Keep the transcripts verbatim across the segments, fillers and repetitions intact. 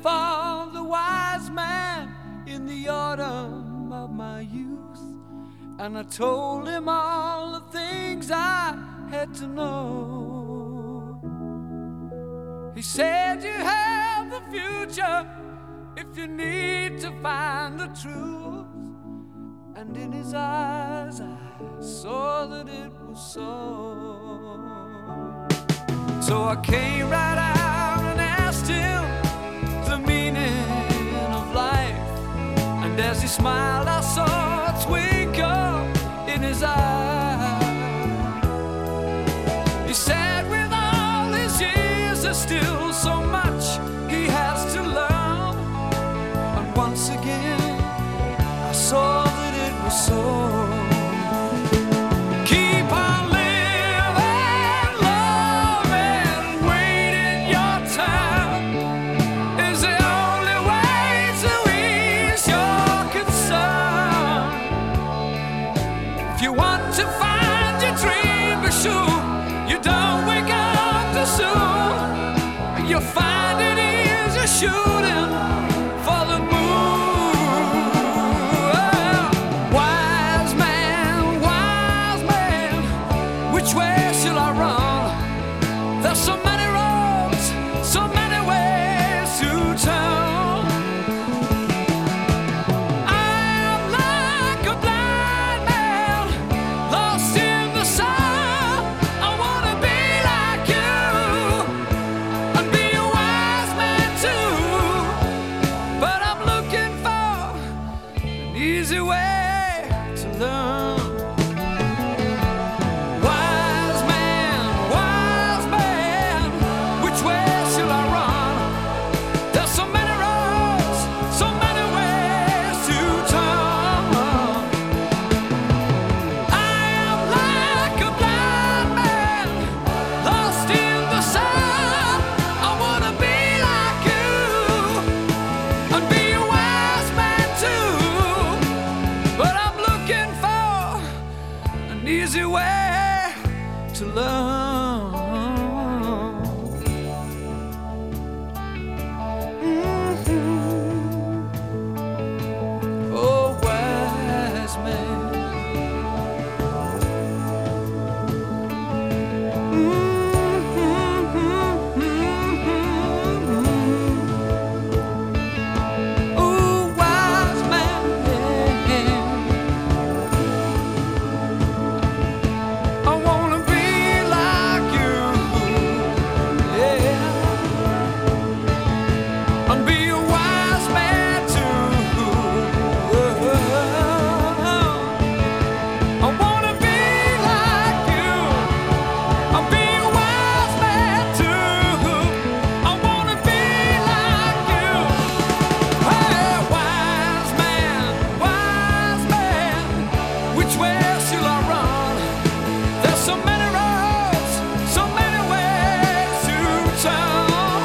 for the wise man in the autumn of my youth, and I told him all the things I had to know. He said, you have the future if you need to find the truth. And in his eyes I saw that it was so. So I came right out and asked him the meaning of life, and as he smiled I saw a twinkle in his eyes. He said, with all his years there's still so much he has to learn. And once again I saw that it was so. Keep on living, loving, waiting your time is the only way to ease your concern. If you want to find your dream, be sure you don't wake up too soon. You'll find it easier shooting for the moon. Wise man, wise man, which way shall I run? There's so many roads, so many ways to turn. I'm like a blind man, lost in the sun. I wanna be like you and be a wise man too, but I'm looking for an easy way to learn. Wise man, wise man, which way shall I run? There's so many roads, so many ways to turn. I am like a blind man, lost in the sun. I wanna be like you and be a wise man too, but I'm looking for an easy way to learn. Mhm. Oh, wise man. Mhm. Oh, wise man. I wanna be like you, yeah, and be a wise man too. I wanna be like you, and be a wise man too. I wanna be like you. Hey, wise man, wise man, which way shall I run? There's so many roads, so many ways to turn.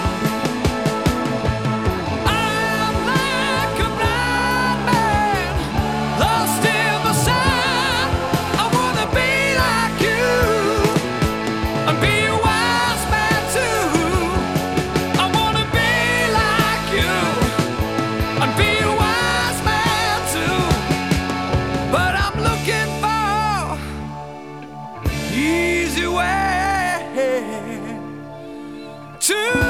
I'm like a blind man, lost in the sun. I wanna be like you and be a wise man too. I wanna be like you and be a wise man too, but I'm looking for easy way to